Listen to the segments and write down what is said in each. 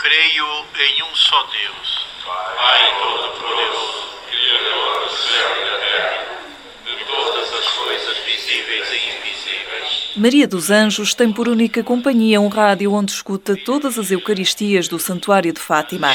Creio em um só Deus, Pai Todo-Poderoso, Criador do céu e da terra, de todas as coisas visíveis e invisíveis. Maria dos Anjos tem por única companhia um rádio onde escuta todas as Eucaristias do Santuário de Fátima.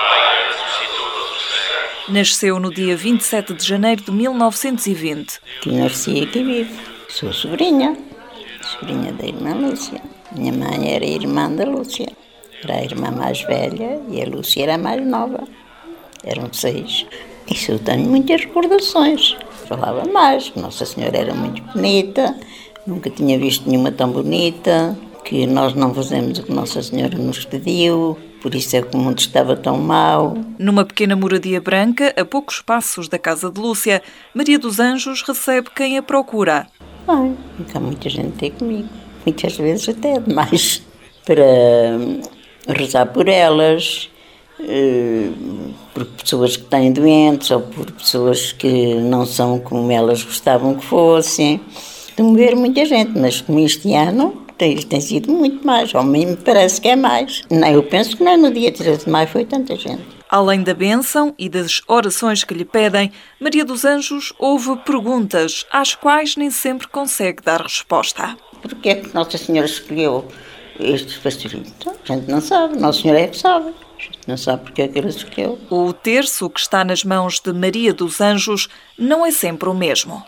Nasceu no dia 27 de janeiro de 1920. Que nasci aqui vivo. Sou sobrinha da irmã Lúcia. Minha mãe era irmã da Lúcia. Era a irmã mais velha e a Lúcia era a mais nova. Eram 6. Isso eu tenho muitas recordações. Falava mais, que Nossa Senhora era muito bonita, nunca tinha visto nenhuma tão bonita, que nós não fazemos o que Nossa Senhora nos pediu, por isso é que o mundo estava tão mau. Numa pequena moradia branca, a poucos passos da casa de Lúcia, Maria dos Anjos recebe quem a procura. Bem, há muita gente ter comigo, muitas vezes até demais, para rezar por elas, por pessoas que têm doentes ou por pessoas que não são como elas gostavam que fossem. De ver muita gente, mas como este ano tem sido muito mais, ao mim me parece que é mais. Não, eu penso que não, no dia 13 de maio foi tanta gente. Além da bênção e das orações que lhe pedem, Maria dos Anjos ouve perguntas às quais nem sempre consegue dar resposta. Porquê é que Nossa Senhora escolheu estes pastores? Então, a gente não sabe, Nossa Senhora é que sabe. A gente não sabe porque é que ele escolheu. O terço que está nas mãos de Maria dos Anjos não é sempre o mesmo.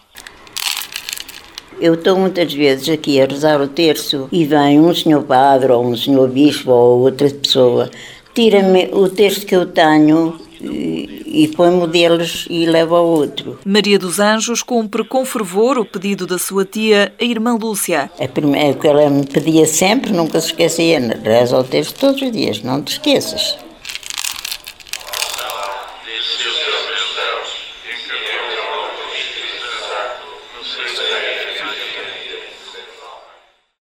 Eu estou muitas vezes aqui a rezar o terço e vem um senhor padre ou um senhor bispo ou outra pessoa, tira-me o terço que eu tenho e põe-me o deles e leva ao outro. Maria dos Anjos cumpre com fervor o pedido da sua tia, a irmã Lúcia. É o que ela me pedia sempre, nunca se esquecia, reza o terço todos os dias, não te esqueças.